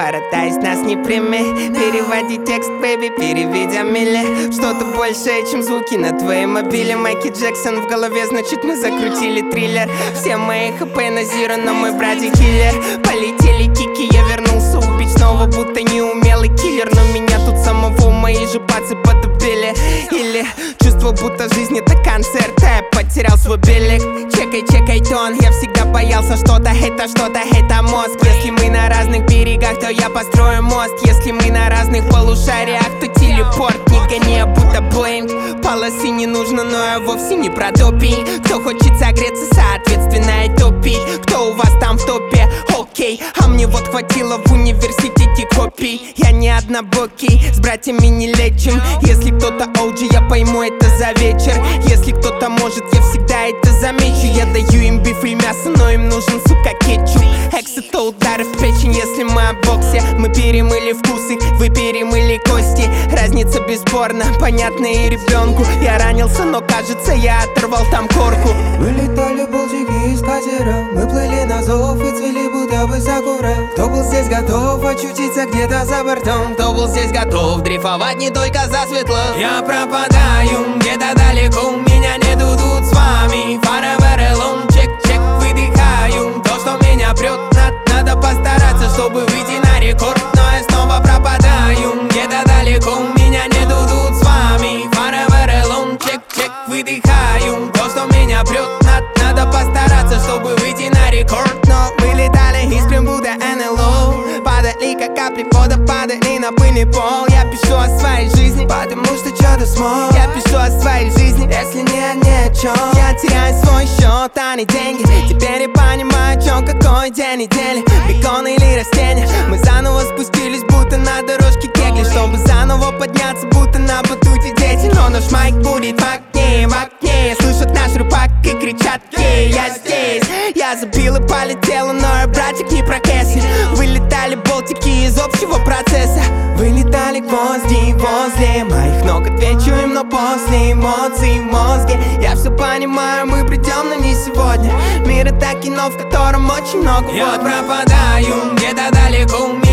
Paradise нас не примет. Переводи текст, бэйби, переведя мили. Что-то большее, чем звуки на твоем мобиле. Майкл Джексон в голове, значит мы закрутили триллер. Все мои хп на зиро, но мой братик киллер. Полетели кики, я вернулся убить снова, будто неумелый киллер. Но меня тут самого мои же пацы подубили. Или чувство, будто жизнь это концерт, а я потерял свой билет. Чекай тон, я всегда боялся что-то это мозг. Если мы на разных берегах, то я построю мост. Если мы на разных полушариях, то телепорт. Не гони, а будто блейм. Полосы не нужно, но я вовсе не про допинг. Кто хочет согреться, соответственно и топить. Кто у вас там в топе? Окей, а мне вот хватило в университете копий. Я не однобокий, с братьями не лечим. Если кто-то OG, я пойму это за вечер. Если кто-то может, я всегда это замечу. Я даю им биф и мясо, но им нужен, сука, кетчуп. Экс это удары в печень, если мы о боксе. Мы перемыли вкусы, вы перемыли кости. Разница бесспорна, понятна и ребенку. Я ранился, но кажется, я оторвал там корку. Мы летали болтики из катера, мы плыли на зов и цвели будто бы сакура. Кто был здесь готов очутиться где-то за бортом? Кто был здесь готов дрейфовать не только за светло? Я пропадаю где-то далеко, меня нету тут с вами. Forever alone, чек, выдыхаю. То, что меня прет, надо постараться, чтобы выйти на рекорд. Но я снова пропадаю где-то далеко, меня нету тут с вами. Forever alone, чек, выдыхаю. То, что меня прет, надо постараться, чтобы выйти на рекорд. Но мы летали из будто НЛО. Падали как капли вода, падали на пыльный пол. Я пишу о своей жизни, потому что что-то смог. Я пишу о своей жизни, если нет ни о чем. Я теряю свой счет, а не деньги. Теперь я понимаю, о чем, какой день недели. Бекон или растения. Мы заново спустились, будто на дорожке кегли, чтобы заново подняться, будто на батуте дети. Но наш майк будет в окне. Слышат наш рыбак и кричат: ей, я здесь. Я забил и полетела, но я, братик, не прокеси. Вылетали болтики из общего процесса. Вылетали гвозди возле моих ног. Отвечу им, но после эмоций в мозге. Я все понимаю, мы придем, но не сегодня. Мир это кино, в котором очень много. Я пропадаю где-то далеко.